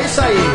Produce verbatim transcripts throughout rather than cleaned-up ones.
isso aí.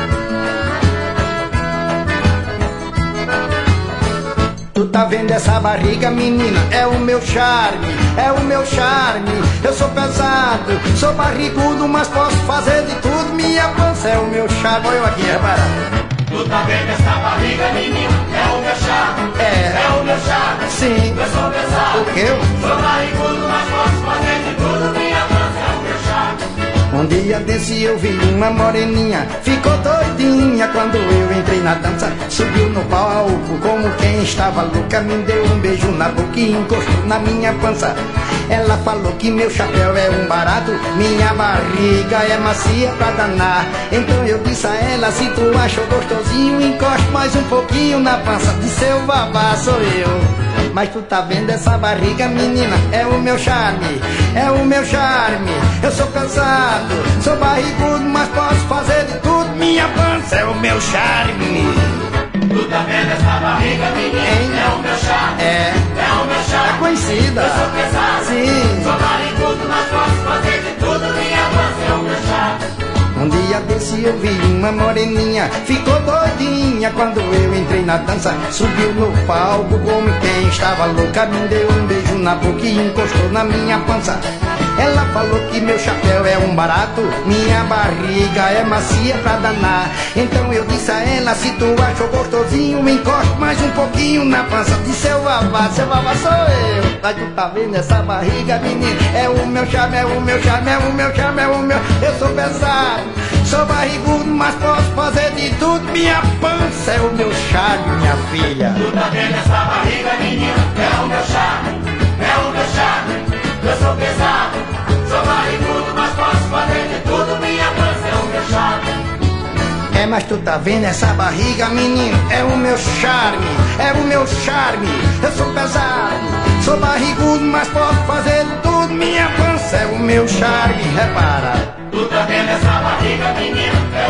Tu tá vendo essa barriga, menina? É o meu charme, é o meu charme. Eu sou pesado, sou barrigudo, mas posso fazer de tudo. Minha pança é o meu charme. Olha eu aqui, repara. Tu tá vendo essa barriga, menina? É o meu charme, É, é o meu charme. sim. Eu sou pesado, O quê? sou barrigudo, mas posso fazer de tudo. Minha pança é o meu charme. Um dia desse eu vi uma moreninha, ficou doidinha quando eu entrei na dança. Subiu no palco como quem estava louca, me deu um beijo na boca e encostou na minha pança. Ela falou que meu chapéu é um barato, minha barriga é macia pra danar. Então eu disse a ela, se tu achou gostosinho, encoste mais um pouquinho na pança de seu babá, sou eu. Mas tu tá vendo essa barriga, menina? É o meu charme, é o meu charme. Eu sou cansado, sou barrigudo, mas posso fazer de tudo. Minha pança é o meu charme. Tu tá vendo essa barriga, menina? Hein? É o meu charme, É, é o meu charme. é conhecida. Eu sou pesado, Sim. sou barrigudo, mas posso fazer de tudo. Minha pança é o meu charme. Um dia desse eu vi uma moreninha, ficou doidinha quando eu entrei na dança. Subiu no palco como quem estava louca, me deu um beijo na boca e encostou na minha pança. Ela falou que meu chapéu é um barato, minha barriga é macia pra danar. Então eu disse a ela, se tu achou gostosinho, encoste mais um pouquinho na pança de seu babá, seu babá sou eu. Mas tu tá vendo essa barriga, menina? É o meu charme, é o meu charme, é o meu charme, é o meu. Eu sou pesado, sou barrigudo, mas posso fazer de tudo. Minha pança é o meu charme, minha filha. Tu tá vendo essa barriga, menina? É o meu charme, é o meu charme. Eu sou pesado, sou barrigudo, mas posso fazer de tudo. Minha pança é o meu charme. É, mas tu tá vendo essa barriga, menino? É o meu charme, é o meu charme. Eu sou pesado, sou barrigudo, mas posso fazer de tudo. Minha pança é o meu charme, repara. Tu tá vendo essa barriga, menina? É